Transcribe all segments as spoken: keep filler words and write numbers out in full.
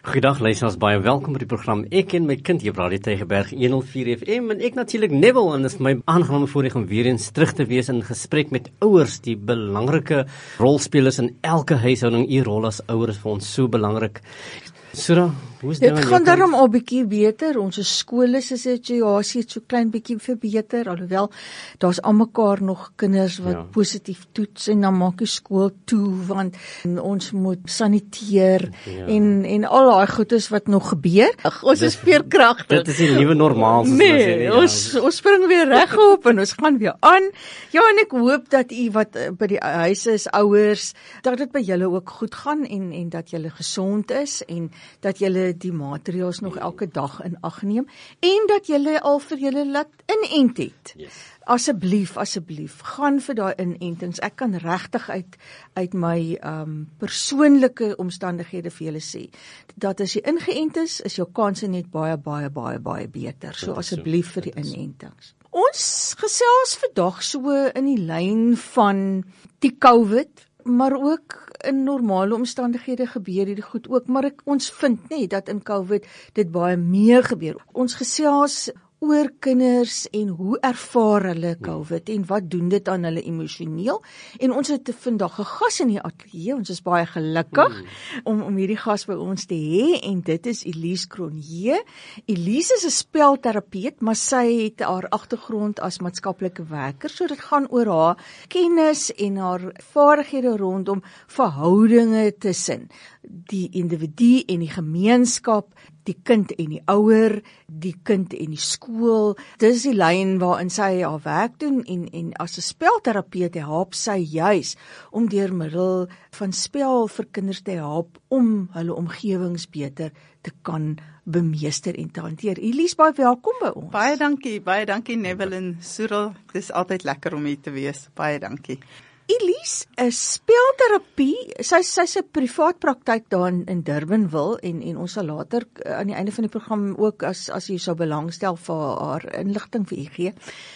Goeiedag luisteraars, baie welkom by die program Ek en my kind hier op Radio Tygerberg honderd vier F M en ek natuurlik Neville, en dit is my aangename voorreg om weer eens terug te wees in gesprek met ouers, die belangrike rolspelers in elke huishouding. U rol as ouers is vir ons so belangrik. Sura, hoe is dit? Dit gaan daarom al bietjie beter. Ons skole se situasie het so klein bietjie verbeter, alhoewel daar's almekaar nog kinders wat ja. positief toets en dan maak die skool toe want ons moet saniteer ja. en en al daai goedes wat nog gebeur. Ag, ons is veerkragtig. Dit is die nuwe normaal. Nee, sê, nee ons ja. ons spring weer regop en ons gaan weer aan. Ja, en ek hoop dat u wat by die huise is, ouers, dat dit by julle ook goed gaan en en dat julle gesond is en dat julle die maatreëls nog elke dag in ag neem en dat julle al vir julle laat inent het. Yes. Asseblief, asseblief, gaan vir daai inentings. Ek kan regtig uit uit my um, persoonlike omstandighede vir julle sê, dat as jy ingeënt is, is jou kanse net baie, baie, baie, baie beter. So asseblief vir die inentings. Ons gesels vandag so in die lyn van die COVID, maar ook in normale omstandighede gebeur hierdie goed ook, maar ek, ons vind nie dat in COVID dit baie meer gebeur. Ons gesels oor kinders en hoe ervaar hulle COVID en wat doen dit aan hulle emosioneel, en ons het vandag 'n gas in die ateljee. Ons is baie gelukkig mm. om, om hierdie gas by ons te hê, en dit is Elise Cronje. Elise is 'n spelterapeut, maar sy het haar agtergrond as maatskaplike werker, so dit gaan oor haar kennis en haar vaardighede rondom verhoudinge tussen die individu en die gemeenskap, die kind en die ouer, die kind en die skool. Dis die lyn waarin sy haar werk doen, en, en as 'n spelterapeut help sy juis om deur middel van spel vir kinders te help om hulle omgewings beter te kan bemeester en te hanteer. Elise, baie welkom by ons. Baie dankie, baie dankie Neville en Cyril. Dit is altyd lekker om hier te wees. Baie dankie. Elise, 'n spelterapie, sy sy's 'n privaat praktyk daar in, in Durbanville, en en ons sal later aan die einde van die program ook as as jy sou belangstel vir haar inligting vir u gee.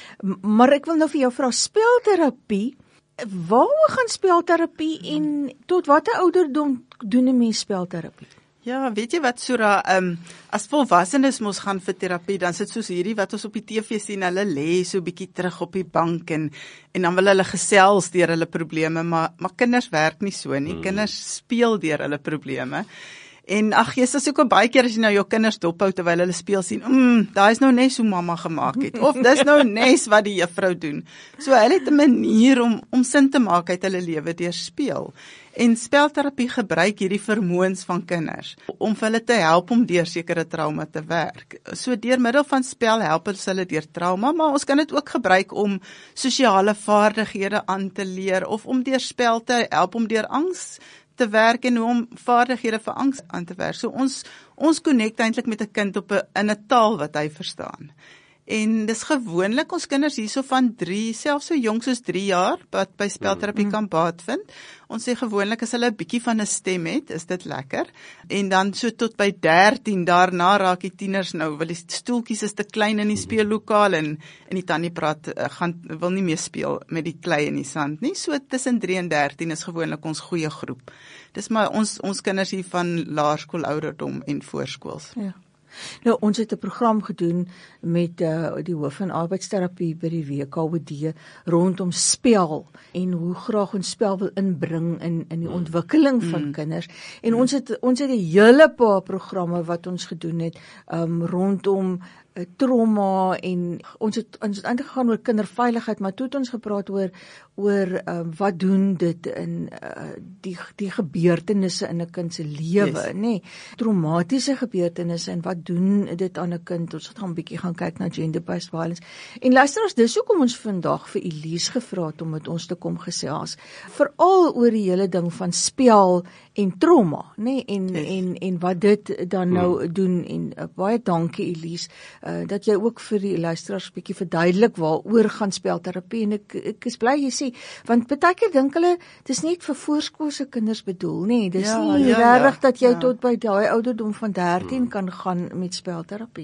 Maar ek wil nou vir jou vra, spelterapie, waaroor gaan spelterapie en tot watter ouderdom doen 'n mens spelterapie? Ja, weet jy wat, Sura, um, as volwassenes mos gaan vir terapie, dan sit soos hierdie wat ons op die T V sien, hulle lê so bietjie terug op die bank en en dan wil hulle gesels deur hulle probleme, maar maar kinders werk nie so nie. Mm. Kinders speel deur hulle probleme. En ag, jy sê ook baie keer as jy nou jou kinders dophou terwyl hulle speel sien, mm, daai is nou nes hoe mamma gemaak het, of dis nou nes wat die juffrou doen. So hulle het 'n manier om om sin te maak uit hulle lewe deur speel. En spelterapie gebruik hierdie vermoëns van kinders om vir hulle te help om deur sekere trauma te werk. So deur middel van spel help ons hulle deur trauma, maar ons kan dit ook gebruik om sosiale vaardighede aan te leer, of om deur spel te help om deur angs te werk en om vaardighede vir angs aan te werk. So ons ons connect eintlik met 'n kind op 'n in 'n taal wat hy verstaan. En dis gewoonlik ons kinders hierso van drie, selfs so jonk soos drie jaar, wat by spelterapie kan baat vind. Ons sê gewoonlik as hulle 'n bietjie van 'n stem het, is dit lekker. En dan so tot by dertien, daarna raak die tieners nou, wil die stoeltjies is te klein in die speellokaal, en en die tannie praat, uh, gaan, wil nie meer speel met die klei in die sand nie. So tussen drie en dertien is gewoonlik ons goeie groep. Dis maar ons ons kinders hier van laerskoolouderdom en voorskools. Ja. Nou, ons het 'n program gedoen met uh, die hoof van arbeidsterapie by die W K O D rondom spel en hoe graag ons spel wil inbring in in die ontwikkeling van mm. kinders. En mm. ons het ons het 'n hele paar programme wat ons gedoen het um, rondom uh, trauma, en ons het ons het eintlik gegaan oor kinderveiligheid, maar toe het ons gepraat oor oor uh, wat doen dit in uh, die die gebeurtenisse in 'n kind se lewe, yes. nê? Nee, traumatiese gebeurtenisse, en wat doen dit aan 'n kind? Ons gaan 'n bietjie gaan kyk na gender-based violence. En luister ons, dis hoekom ons vandag vir Elise gevra het om met ons te kom gesels, veral oor die hele ding van spel en trauma, nê? Nee, en yes. en en wat dit dan nou hmm. doen. En uh, baie dankie Elise, uh, dat jy ook vir die luisteraars bietjie verduidelik waaroor gaan spelterapie, en ek ek is bly jy sê, want baie keer dink hulle dis net vir voorskoolse kinders bedoel, nee, dis ja, nie ja, regtig ja, dat jy ja. tot by daai ouderdom van dertien hmm. kan gaan met spelterapie nie.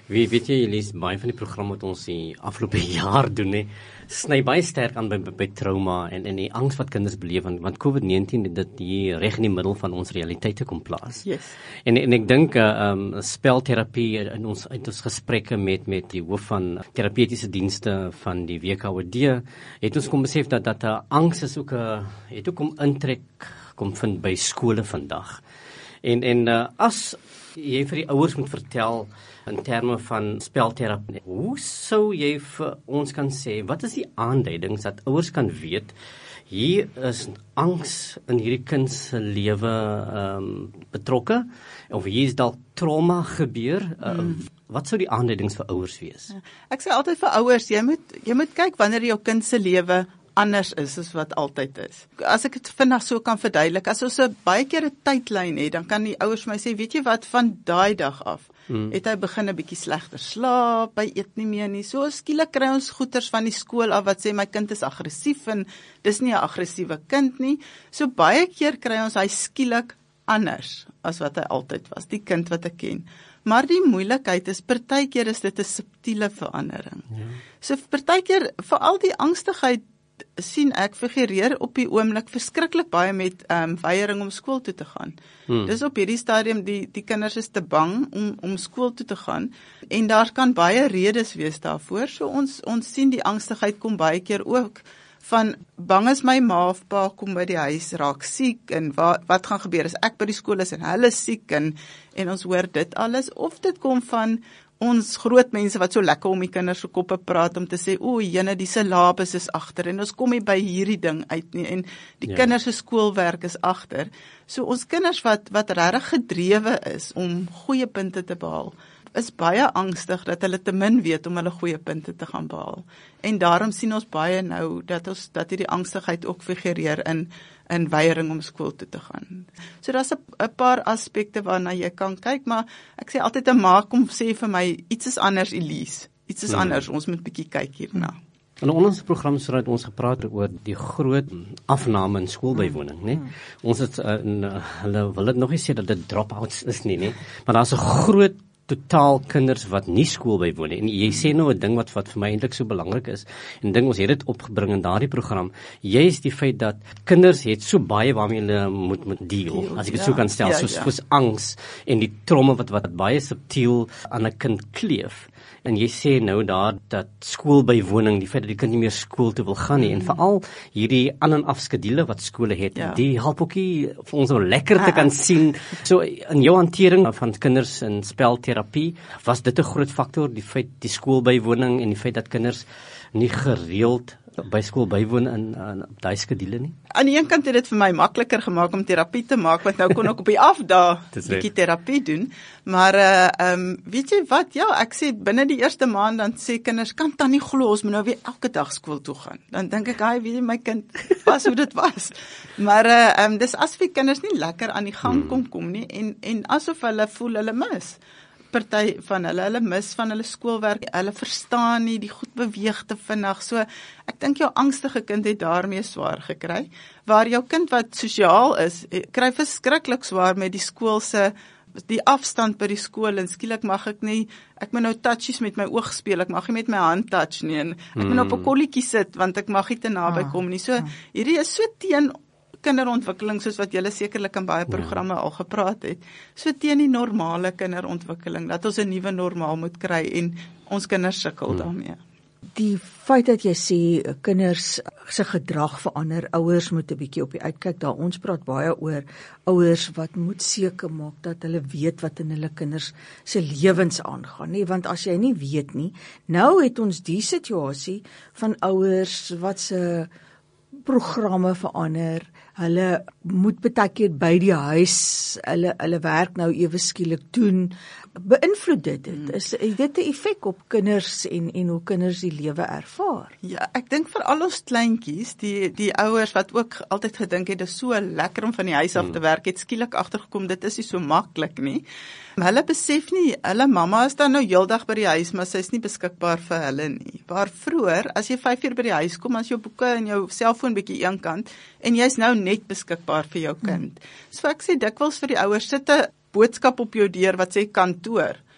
Wie weet jy, Elise, baie van die programme wat ons die afgelope jaar doen, hè, sny baie sterk aan by, by, by trauma en, en die angs wat kinders beleef, want, want COVID nineteen het dit hier reg in die middel van ons realiteite kom plaas. Yes. En, en ek dink, uh, um, spelterapie in ons, uit ons gesprekke met, met die hoof van terapeutiese dienste van die W K O D, het ons kom besef dat, dat uh, angs is ook, uh, het ook kom intrek, kom vind by skole vandag. En, en uh, as jy vir die ouers moet vertel in terme van spelterapie, hoe sou jy vir ons kan sê, wat is die aanduidings dat ouers kan weet, hier is angs in hierdie kind se lewe um, betrokke, of hier is dalk trauma gebeur, uh, mm. wat sou die aanduidings vir ouers wees? Ja. Ek sê altyd vir ouers, jy moet, jy moet kyk wanneer jou kind se lewe anders is as wat altyd is. As ek dit vinnig so kan verduidelik, as ons 'n baie keer 'n tydlyn het, dan kan die ouers vir my sê, weet jy wat, van daai dag af, hmm. het hy begin 'n bietjie slegter slaap, hy eet nie meer nie, so skielik kry ons goeters van die skool af, wat sê, my kind is aggressief, en dis nie 'n aggressiewe kind nie, so baie keer kry ons hy skielik anders, as wat hy altyd was, die kind wat ek ken. Maar die moeilikheid is, partykeer is dit 'n subtiele verandering. Ja. So partykeer, veral die angstigheid, sien ek figureer op die oomblik verskriklik baie met um, weiering om skool toe te gaan. Hmm. Dis op hierdie stadium, die, die kinders is te bang om, om skool toe te gaan, en daar kan baie redes wees daarvoor, so ons, ons sien die angstigheid kom baie keer ook, van bang is my ma of pa kom by die huis, raak siek, en wat, wat gaan gebeur as ek by die skool is, en hulle siek, en, en ons hoor dit alles, of dit kom van ons groot mense wat so lekker om die kinders se koppe praat, om te sê, o, jene, die syllabus is agter, en ons kom nie by hierdie ding uit nie, en die ja. kinders se skoolwerk is agter. So ons kinders wat, wat regtig gedrewe is, om goeie punte te behaal, is baie angstig dat hulle te min weet om hulle goeie punte te gaan behaal. En daarom sien ons baie nou, dat ons, dat hierdie angstigheid ook figureer in, in weiering om skool toe te gaan. So daar's 'n paar aspekte waarna jy kan kyk, maar ek sê altyd 'n ma kom sê vir my, iets is anders, Elise, iets is hmm. anders, ons moet bietjie kyk hierna. In ons program so het ons gepraat oor die groot afname in skoolbywoning, né? Hmm. Ons het uh, in, uh, hulle wil dit nog nie sê dat dit drop-outs is nie, né? Maar daar's 'n groot totaal kinders wat nie skool bywoon nie. En jy sê nou 'n ding wat wat vir my eintlik so belangrik is. En ding ons het dit opgebring in daardie program. Jy is die feit dat kinders het so baie waarmee hulle moet moet deel, as ek dit ja, so kan stel, ja, soos ja. soos angs en die trauma wat wat baie subtiel aan 'n kind kleef. En jy sê nou daar dat skoolbywoning, die feit dat die kind nie meer skool toe wil gaan nie, mm. en veral hierdie aan- en afskedule wat skole het, ja. die help ook nie vir ons om lekker te kan sien. So in jou hantering van kinders in spelterapie, was dit 'n groot faktor, die feit die skoolbywoning en die feit dat kinders nie gereeld by skool bywoon in, in daai skedule nie? Aan die een kant het dit vir my makliker gemaak om terapie te maak, want nou kon ek op die afdaag bietjie terapie doen, maar uh, um, weet jy wat, ja, ek sê, binne die eerste maand, dan sê kinders, kan dan nie glo, ons moet nou weer elke dag skool toe gaan. Dan dink ek, hy, weet jy, my kind, was hoe dit was. Maar uh, um, dis asof die kinders nie lekker aan die gang hmm. kom kom nie, en, en asof hulle voel hulle mis. Party van hulle, hulle mis van hulle skoolwerk, hulle verstaan nie, die goed beweeg te vinnig, so ek dink jou angstige kind het daarmee swaar gekry, waar jou kind wat sosiaal is, kry verskriklik swaar met die skoolse, die afstand by die skool, en skielik mag ek nie, ek moet nou touchies met my oog speel, ek mag nie met my hand touch nie, en ek moet nou op 'n kolletjie sit, want ek mag nie te naby ah, kom nie, so hierdie is so teen kinderontwikkeling, soos wat julle sekerlik in baie programme al gepraat het, so teen die normale kinderontwikkeling, dat ons 'n nuwe normaal moet kry, en ons kinders sukkel hmm. daarmee. Die feit dat jy sê, kinders se gedrag verander, ouers moet 'n bietjie op die uitkyk daar, ons praat baie oor ouers wat moet seker maak dat hulle weet wat in hulle kinders se lewens aangaan, nie, want as jy nie weet nie, nou het ons die situasie van ouers wat se programme verander, hulle moet baie keer by die huis, hulle, hulle werk nou ewe skielik doen, beïnvloed dit dit? Hmm. Is dit 'n effek op kinders en, en hoe kinders die lewe ervaar? Ja, ek dink vir al ons kleintjies, die, die ouers wat ook altyd gedink het, dit is so lekker om van die huis af te werk, het skielik agtergekom, dit is nie so maklik nie. Hulle besef nie, hulle mamma is dan nou heeldag by die huis, maar sy is nie beskikbaar vir hulle nie. Waar vroeër, as jy vyf uur by die huis kom, as jou boeke en jou selfoon bietjie eenkant, en jy's nou net beskikbaar vir jou kind. Hmm. So ek sê dikwels vir die ouers, sit 'n boodskap op jou deur wat sê kantoor.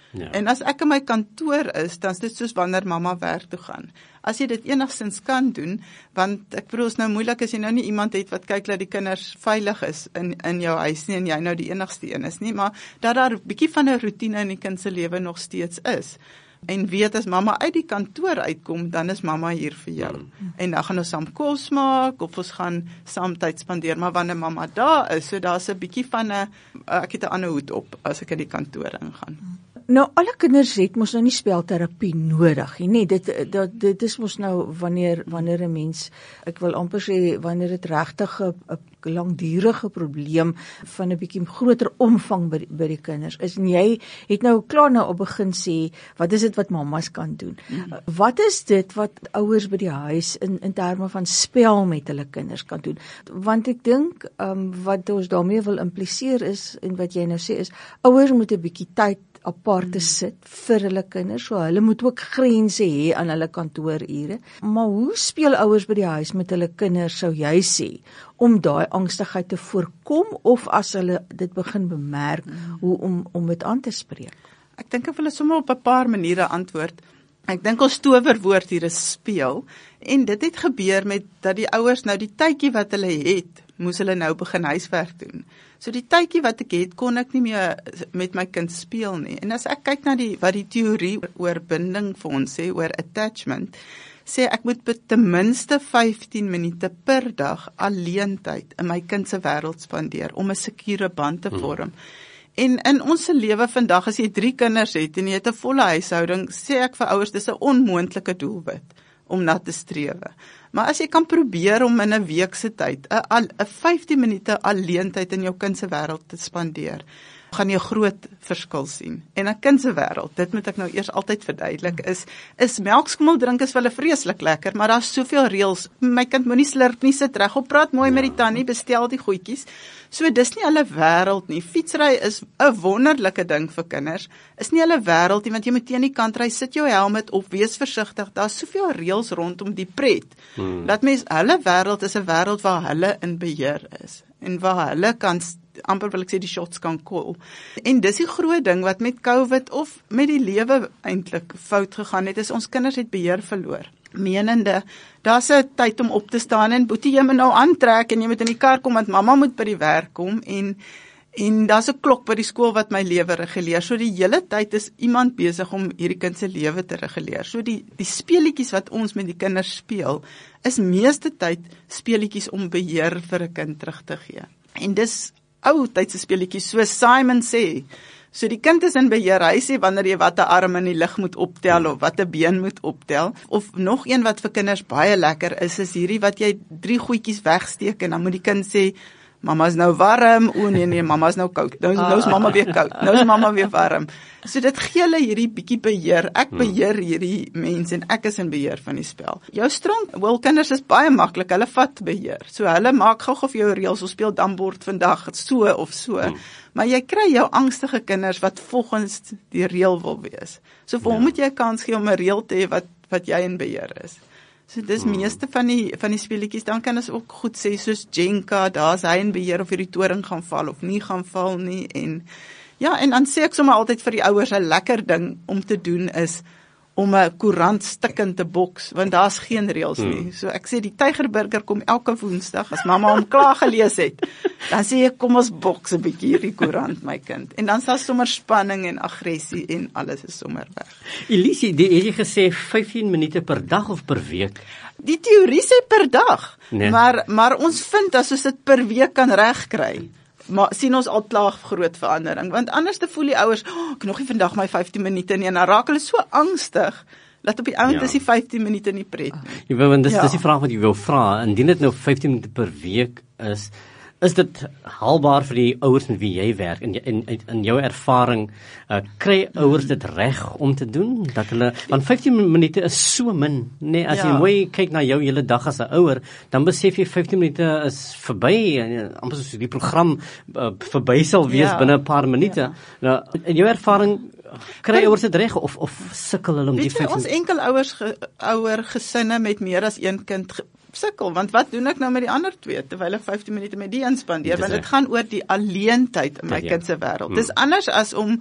Ja. En as ek in my kantoor is, dan is dit soos wanneer mamma werk toe gaan. As jy dit enigstens kan doen, want ek bedoel, is nou moeilik as jy nou nie iemand het wat kyk dat die kinders veilig is in, in jou huis nie, en jy nou die enigste een is nie, maar dat daar 'n bietjie van 'n roetine in die kind se lewe nog steeds is. En weet as mamma uit die kantoor uitkom, dan is mamma hier vir jou. Mm. En dan gaan ons saam kos maak, of ons gaan saam tyd spandeer, maar wanneer mamma daar is, so daar's 'n bietjie van 'n, ek het 'n ander hoed op, as ek in die kantoor ingaan. Nou, alle kinders het mos nou nie spelterapie nodig nie, nee, dit, dit, dit is mos nou wanneer, wanneer 'n mens, ek wil amper sê, wanneer dit regtig 'n langdurige probleem van 'n bietjie groter omvang by, by die kinders is, en jy het nou klaar nou op begin sê, wat is dit wat mammas kan doen? Mm. Wat is dit wat ouers by die huis in, in terme van spel met hulle kinders kan doen? Want ek dink, um, wat ons daarmee wil impliseer is, en wat jy nou sê is, ouers moet 'n bietjie tyd aparte hmm. sit vir hulle kinders, so hulle moet ook grense hê aan hulle kantoorure. Maar hoe speel ouers by die huis met hulle kinders, sou jy sê, om daai angstigheid te voorkom, of as hulle dit begin bemerk, hmm. hoe om, om dit aan te spreek? Ek dink ek wil sommer op 'n paar maniere antwoord. Ek dink ons towerwoord hier is speel, en dit het gebeur met dat die ouers nou die tydjie wat hulle het, moes hulle nou begin huiswerk doen. So die tydjie wat ek het, kon ek nie meer met my kind speel nie. En as ek kyk na die, wat die teorie oor binding vir ons sê, oor attachment, sê ek moet ten minste vyftien minute per dag alleen tyd in my kind se wêreld spandeer, om 'n sekure band te vorm. Hmm. En in ons lewe vandag, as jy drie kinders het, en jy het 'n volle huishouding, sê ek vir ouers, dis 'n onmoontlike doelwit, om na te strewe. Maar as jy kan probeer om in 'n week se tyd, 'n vyftien minute alleentyd in jou kind se wêreld te spandeer, gaan jy 'n groot verskil sien. En 'n kind se wêreld, dit moet ek nou eers altyd verduidelik, is is melkskommel drink is vir hulle vreeslik lekker, maar daar's soveel reëls. My kind moenie slurp nie, sit reg op, praat mooi met die tannie, bestel die goedjies. So dis nie hulle wêreld nie. Fietsry is 'n wonderlike ding vir kinders. Is nie hulle wêreld nie, want jy moet teen die kant ry, sit jou helmet op, wees versigtig. Daar's soveel reëls rondom die pret. Hmm. Dat mens hulle wêreld is 'n wêreld waar hulle in beheer is en waar hulle kan amper wil ek sê die shots kan call. En dis die groot ding wat met COVID of met die lewe eintlik fout gegaan het, is ons kinders het beheer verloor. Menende, daar's 'n tyd om op te staan en boetie, jy moet nou aantrek en jy moet in die kar kom want mamma moet by die werk kom en en daar's 'n klok by die skool wat my lewe reguleer. So die hele tyd is iemand besig om hierdie kind se lewe te reguleer. So die die speletjies wat ons met die kinders speel, is meeste tyd speletjies om beheer vir 'n kind terug te gee. En dis ou tydse speletjies, so Simon sê. So die kind is in beheer, hy sê wanneer jy wat 'n arm in die lug moet optel of wat 'n been moet optel. Of nog een wat vir kinders baie lekker is, is hierdie wat jy drie goedjies wegsteek en dan moet die kind sê, mamma is nou warm, o nee nee, mamma is nou koud, nou, nou is mamma weer koud, nou is mamma weer warm. So dit gee hulle hierdie bietjie beheer, ek beheer hierdie mens en ek is in beheer van die spel. Jou strong, wel kinders is baie maklik, hulle vat beheer, so hulle maak gou of jou reëls, ons speel dambord vandag, so of so, hmm. maar jy kry jou angstige kinders wat volgens die reël wil wees. So vir hom ja. moet jy 'n kans gee om 'n reël te hê wat, wat jy in beheer is. So dis hmm. meeste van die van die speletjies, dan kan ons ook goed sê, soos Jenka, daar's hy in beheer of hierdie toring gaan val of nie gaan val nie, en ja, en dan sê ek sommer altyd vir die ouers, 'n lekker ding om te doen is, om 'n koerant stikkend te boks, want daar's geen reëls nie. Hmm. So ek sê, die Tygerburger kom elke Woensdag, as mamma hom klaar gelees het, dan sê ek, kom ons boks 'n bietjie hierdie koerant, my kind. En dan sal sommer spanning en aggressie en alles is sommer weg. Elisie, die het jy gesê vyftien minute per dag of per week? Die teorie sê per dag, nee. maar, maar ons vind as ons dit per week kan regkry, maar sien ons al klaar groot verandering, want anders te voel die ouers, oh, ek nog nie vandag my vyftien minute nie, en dan raak hulle so angstig, dat op die ouend ja. is die vyftien minute nie pret nie. Ja, want dis, ja. dis die vraag wat jy wil vra, indien dit nou vyftien minute per week is, is dit haalbaar vir die ouers met wie jy werk, in, in, in jou ervaring, uh, kry ouers dit reg om te doen, dat hulle, want vyftien minute is so min, nee, as ja. jy mooi kyk na jou hele dag as 'n ouer, dan besef jy vyftien minute is verby, en amper soos die program uh, verby sal wees ja. binne 'n paar minute. Ja. Nou, in jou ervaring, kry ouers dit reg, of, of sukkel hulle om die vyftien minute? Ons enkel ouers, ge, ouer gesinne met meer as een kind ge, sukkel, want wat doen ek nou met die ander twee, terwyl ek vyftien minute met die inspandeer, want dit gaan oor die alleentyd in my ja, ja. kind se wêreld. Hmm. Dis anders as om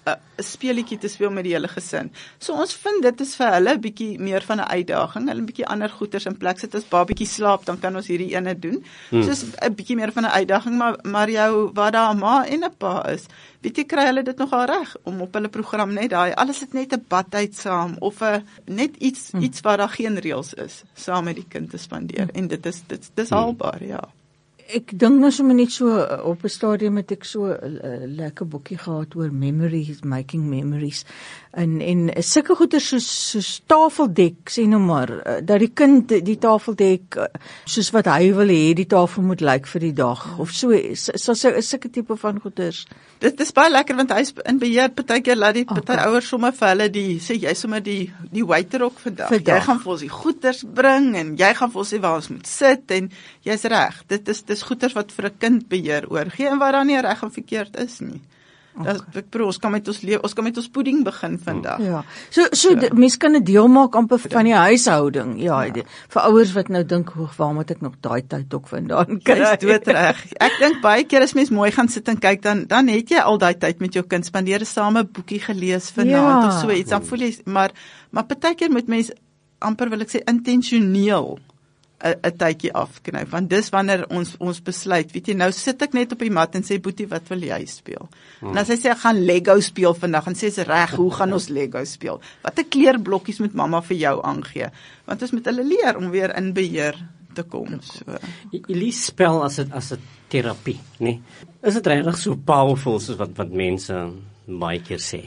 'n speelietjie te speel met die hele gesin. So ons vind dit is vir hulle 'n bietjie meer van 'n uitdaging, hulle 'n bietjie ander goeders in plek sit as babatjie slaap, dan kan ons hierdie ene doen. Hmm. So is 'n bietjie meer van 'n uitdaging, maar maar jou wat daar 'n ma en 'n pa is, weet jy, kry hulle dit nogal reg om op hulle program net daai alles het net 'n badtyd saam of 'n net iets hmm. iets waar daar geen reëls is saam met die kind te spandeer hmm. en dit is dit dis hmm. haalbaar, ja. Ek dink nou sommer net so op 'n stadium het ek so 'n uh, lekker boekie gehad oor memories, making memories. En en sulke goeie soos soos tafeldek, sê nou maar, uh, dat die kind die tafeldek uh, soos wat hy wil hê die tafel moet lyk vir die dag of so so so sulke tipe van goeders. Dit is baie lekker want hy's in beheer, partykeer laat die party okay. ouers sommer vir hulle die sê jy sommer die die waiter ook vandag. Jy gaan vir ons die goeders bring en jy gaan vir ons sê waar ons moet sit en jy's reg. Dit is dis goeders wat vir 'n kind beheer oorgee en wat dan nie reg en verkeerd is nie. Okay. Dat ek bedoel, ons kan met ons lewe, ons kan met ons pudding begin vandag. Ja. So so ja. Mens kan 'n deel maak amper van die huishouding. Ja, ja. Die, vir ouers wat nou dink, "Hoe waar moet ek nog daai tyd ook vandaan kry?" Jy's doodreg. Ek dink baie keer as mens mooi gaan sit en kyk, dan dan het jy al daai tyd met jou kind spandeer, saam 'n boekie gelees vanaand ja. of so iets. Dan voel jy maar maar partykeer moet mens amper wil ek sê intentioneel 'n 'n tydjie afknyp, want dis wanneer ons ons besluit, weet jy, nou sit ek net op die mat en sê, "Boetie, wat wil jy speel?" Hmm. En as hy sê, "Ek gaan Lego speel vandag," en sê sy, "Reg, hoe gaan ons Lego speel? Watter kleurblokkies moet mamma vir jou aangee?" Want ons moet hulle leer om weer in beheer te kom. So. Elise, spel as 'n as 'n terapie, nee. Is dit regtig so powerful soos wat wat mense baie keer sê?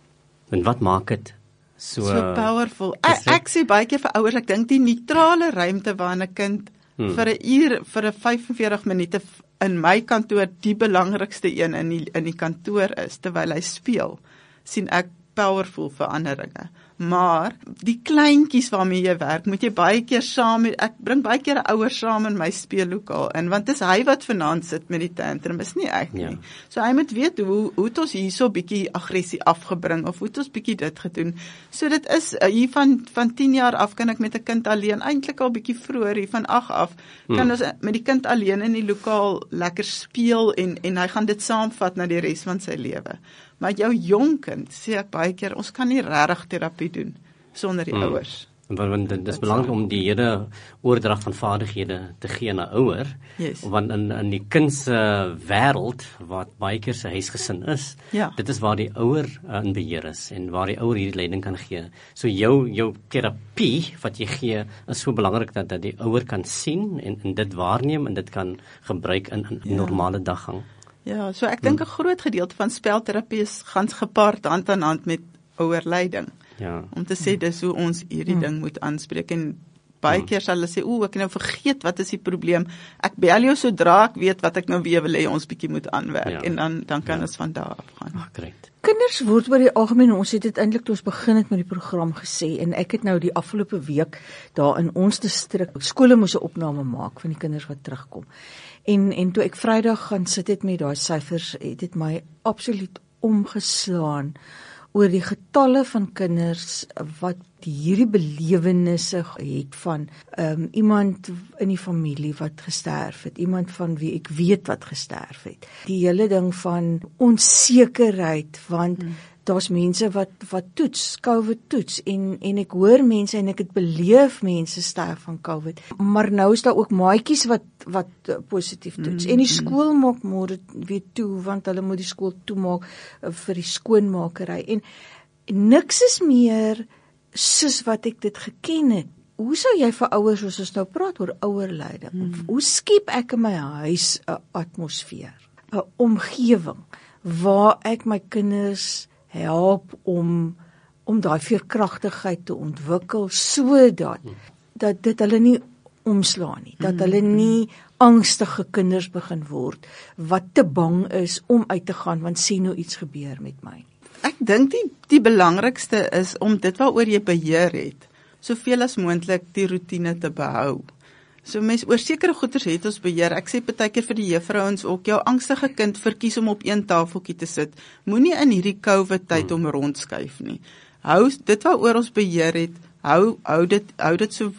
En wat maak dit so, so powerful? Ek, ek sê baie keer vir ouers, ek dink die neutrale ruimte waarin 'n kind hmm. vir 'n uur, vir 'n vyf-en-veertig minute in my kantoor die belangrikste een in die in die kantoor is terwyl hy speel, sien ek powerful veranderinge. Maar die kleintjies waarmee jy werk, moet jy baie keer saam, ek bring baie keer 'n ouer saam in my speellokaal in, want dis hy wat vanaand sit met die tantrum, is nie ek nie. Ja. So hy moet weet hoe hoe het ons hierso bietjie aggressie afgebring of hoe het ons bietjie dit gedoen. So dit is hier van van tien jaar af kan ek met 'n kind alleen, eintlik al bietjie vroeër hier van agt af, kan hmm. ons met die kind alleen in die lokaal lekker speel en en hy gaan dit saamvat na die res van sy lewe. Maar jou jong kind, sê ek baie keer, ons kan nie regtig terapie doen sonder die hmm. ouers. Want dit is belangrik om die hele oordrag van vaardighede te gee na ouer, yes. want in in die kind se wêreld wat baie keer se huisgesin is, ja. dit is waar die ouer uh, in beheer is en waar die ouer hierdie leiding kan gee. So jou jou terapie wat jy gee is so belangrik dat dat die ouer kan sien en, en dit waarneem en dit kan gebruik in 'n ja. normale daggang. Ja, so ek dink 'n groot gedeelte van spelterapie is gaan gepaard hand aan hand met ouerleiding. Ja. Om te sê dis hoe ons hierdie ding moet aanspreek en baie keer sal hulle sê, "O, ek het nou vergeet wat is die probleem. Ek bel jou sodra ek weet wat ek nou weer wil hê ons bietjie moet aanwerk." Ja. En dan dan kan ja. ons van daar af gaan. Ag, great. Kinders word oor die algemeen, ons het dit eintlik toe ons begin het met die program gesê en ek het nou die afgelope week daar in ons distrik skole moes 'n opname maak van die kinders wat terugkom. En en toe ek Vrydag gaan sit het met daai syfers, het dit my absoluut omgeslaan oor die getalle van kinders wat hierdie belewennisse het van um, iemand in die familie wat gesterf het, iemand van wie ek weet wat gesterf het. Die hele ding van onsekerheid, want hmm. daar's mense wat wat toets, COVID toets en en ek hoor mense en ek het beleef mense sterf van COVID. Maar nou is daar ook maatjies wat wat uh, positief toets. Mm, en die skool mm. maak môre weer toe want hulle moet die skool toemaak uh, vir die skoonmakery en, en niks is meer soos wat ek dit geken het. Hoe sou jy vir ouers soos ons nou praat oor ouerleiding? Mm. Hoe skep ek in my huis 'n atmosfeer, 'n omgewing waar ek my kinders help om om daai veerkragtigheid te ontwikkel sodat dat dit hulle nie omslaan nie, dat hulle nie angstige kinders begin word wat te bang is om uit te gaan want sien nou iets gebeur met my. Ek dink die die belangrikste is om dit waaroor jy beheer het, soveel as moontlik die roetine te behou. So mens oor sekere goeders het ons beheer. Ek sê partykeer vir die juffrouens ook, jou angstige kind verkies om op een tafeltjie te sit. Moenie in hierdie COVID tyd om rondskuif nie. Hou dit waaroor ons beheer het, hou hou dit hou dit so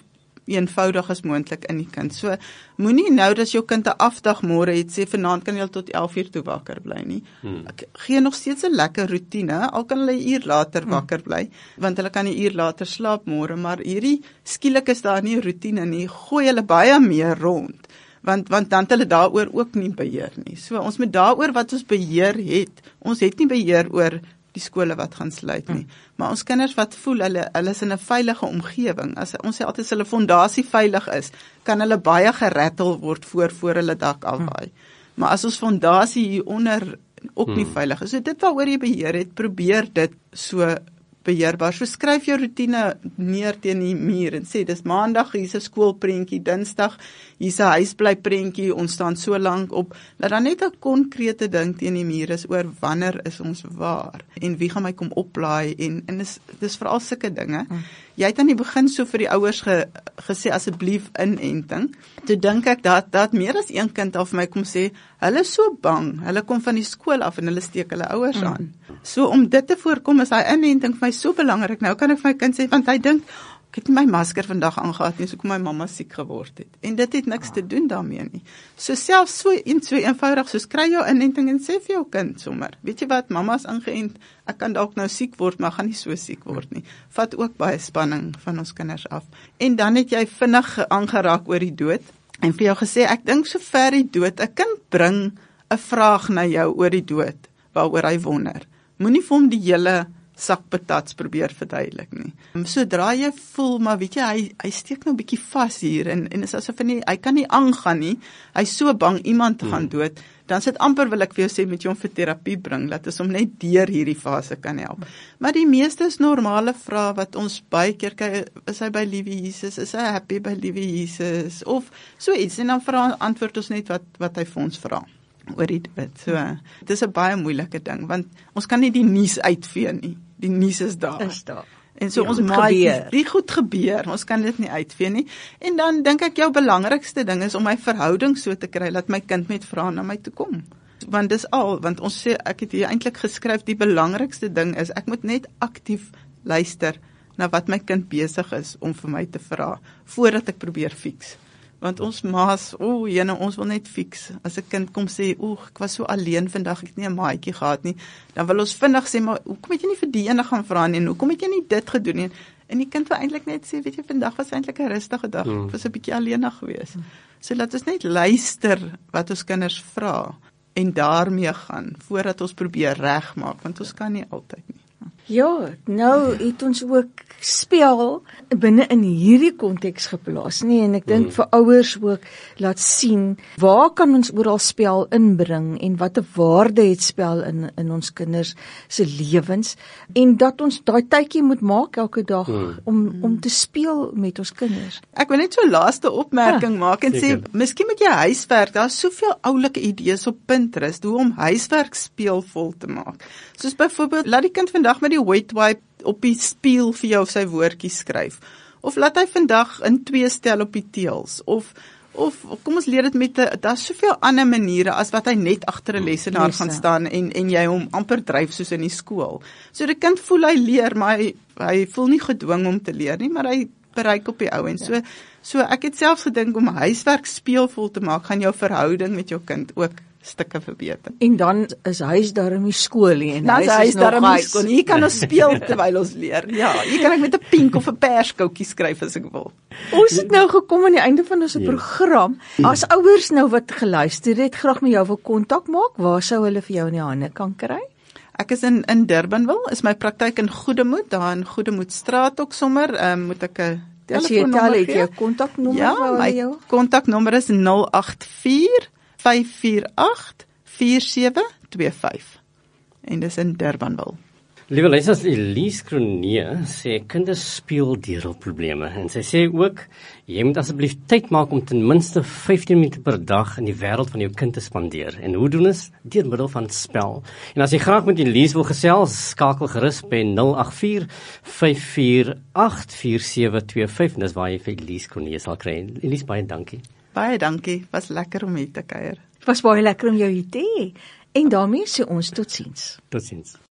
eenvoudig as moontlik in die kind. So moenie nou dat jou kind 'n afdag môre het sê vanaand kan jy al tot elf uur toe wakker bly nie. Hmm. Gee nog steeds 'n lekker roetine, al kan hulle 'n uur later hmm. wakker bly, want hulle kan 'n uur later slaap môre, maar hierdie skielik is daar nie 'n roetine nie, gooi hulle baie meer rond. Want, want dan het hulle daaroor ook nie beheer nie. So ons moet daaroor wat ons beheer het, ons het nie beheer oor die skole wat gaan sluit nie. Hmm. Maar ons kinders wat voel, hulle, hulle is in 'n veilige omgewing, as ons sê altyd as hulle fondasie veilig is, kan hulle baie gerattel word voor, voor hulle dak afwaai. Hmm. Maar as ons fondasie hieronder ook nie hmm. veilig is, so dit waaroor jy beheer het, probeer dit so beheerbaar. So skryf jou roetine neer teen die muur en sê, dis maandag, hier's 'n skoolprentjie, dinsdag, hier's 'n huisblyprentjie, ons staan so lank op, dat dan net 'n konkrete ding teen die muur is oor wanneer is ons waar, en wie gaan my kom oplaai, en, en dis, dis veral sulke dinge. Hmm. Jy het aan die begin so vir die ouers ge, gesê, asseblief inenting. Toe dink ek, dat, dat meer as een kind al vir my kom sê, hulle is so bang, hulle kom van die skool af en hulle steek hulle ouers mm. aan. So om dit te voorkom is hy inenting vir my so belangrik. Nou kan ek vir my kind sê, want hy dink, ek het nie my masker vandag aangehad nie, so kom my mamma siek geword het. En dit het niks te doen daarmee nie. So selfs so, en so eenvoudig, so kry jou inenting en sê vir jou kind sommer, weet jy wat, mamma is ingeënt, ek kan dalk nou siek word, maar gaan nie so siek word nie. Vat ook baie spanning van ons kinders af. En dan het jy vinnig aangeraak oor die dood, en vir jou gesê, ek dink so ver die dood, 'n kind bring 'n vraag na jou oor die dood, waaroor hy wonder. Moenie vir hom die hele sak patats probeer verduidelik nie. Sodra jy voel, maar weet jy, hy, hy steek nou 'n bietjie vas hier, en, en is asof hy, nie, hy kan nie aangaan nie, hy is so bang iemand te gaan dood, dan sit amper wil ek vir jou sê, met jy hom vir terapie bring, dat ons hom net deur hierdie fase kan help. Maar die meeste is normale vrae wat ons baie keer kyk, is hy by liewe Jesus, is hy happy by liewe Jesus, of so iets, en dan vra, antwoord ons net wat, wat hy vir ons vra oor die dood. So, dit is 'n baie moeilike ding, want ons kan nie die nuus uitvee nie. Die nuus is daar. Is daar. En so die ons maak die, die goed gebeur, ons kan dit nie uitvee nie. En dan dink ek jou belangrikste ding is om my verhouding so te kry, dat my kind met vra na my toe kom. Want dis al, want ons sê, ek het hier eintlik geskryf, die belangrikste ding is, ek moet net aktief luister na wat my kind besig is om vir my te vra, voordat ek probeer fix. Want ons maas, o, oh, jene, ons wil net fix. As 'n kind kom sê, o, ek was so alleen vandag, ek het nie 'n maatjie gehad nie, dan wil ons vinnig sê, maar hoekom het jy nie vir die ene gaan vra nie, en hoekom het jy nie dit gedoen nie? En die kind wil eintlik net sê, weet jy, vandag was eintlik 'n rustige dag, ek was 'n bietjie alleenig geweest. So laat ons net luister wat ons kinders vra, en daarmee gaan, voordat ons probeer regmaak, want ons kan nie altyd nie. Ja, nou het ons ook spel binne in hierdie konteks geplaas, nie, en ek dink mm. vir ouers ook laat sien, waar kan ons oral spel inbring, en wat 'n waarde het spel in, in ons kinders se lewens, en dat ons daai tydjie moet maak elke dag, mm. om, om te speel met ons kinders. Ek wil net so 'n laaste opmerking ja, maak, en zeker. sê, miskien moet jy huiswerk, daar is soveel oulike idees op Pinterest, hoe om huiswerk speelvol te maak. Soos byvoorbeeld, laat die kind vandag met die wet wipe op die spieël vir jou sy woordjies skryf. Of laat hy vandag in twee stel op die teels. Of, of kom ons leer dit met, daar's soveel ander maniere as wat hy net agter 'n lesenaar gaan staan en, en jy hom amper dryf soos in die skool. So die kind voel hy leer, maar hy, hy voel nie gedwing om te leer nie, maar hy bereik op die ou en so. So ek het selfs gedink om huiswerk speelvol te maak, gaan jou verhouding met jou kind ook stukke verbeter. En dan is huis daarom die skool nie, en dan huis is, huis is daarom nog die skool. Hier kan ons speel terwyl ons leer. Ja, hier kan ek met 'n pink of 'n perskoutjie skryf as ek wil. Ons het nou gekom aan die einde van ons yes. program. As ouers nou wat geluister het, graag met jou wil kontak maak, waar sou hulle vir jou in die hande kan kry? Ek is in in Durbanville, is my praktyk in Goedemoed, daar in Goedemoedstraat ook sommer, um, moet ek 'n telefoonnommer gee? As jy tel het jou kontaknommer, ja, my kontaknommer is nul agt vier vyf vier agt vier sewe twee vyf. En dis in Durbanville. Liewe luisters, Elise Cronje sê kinders speel deur hul probleme en sy sê ook jy moet asseblief tyd maak om ten minste vyftien minute per dag in die wêreld van jou kind te spandeer. En hoe doen ons? Deur middel van spel. En as jy graag met Elise wil gesels, skakel gerus by nul agt vier vyf vier agt vier sewe twee vyf en dis waar jy vir Elise Cronje sal kry. Elise, baie dankie. Baie dankie, was lekker om hier te kuier. Was baie lekker om jou hier te hê. En daarmee sê ons totsiens. Totsiens.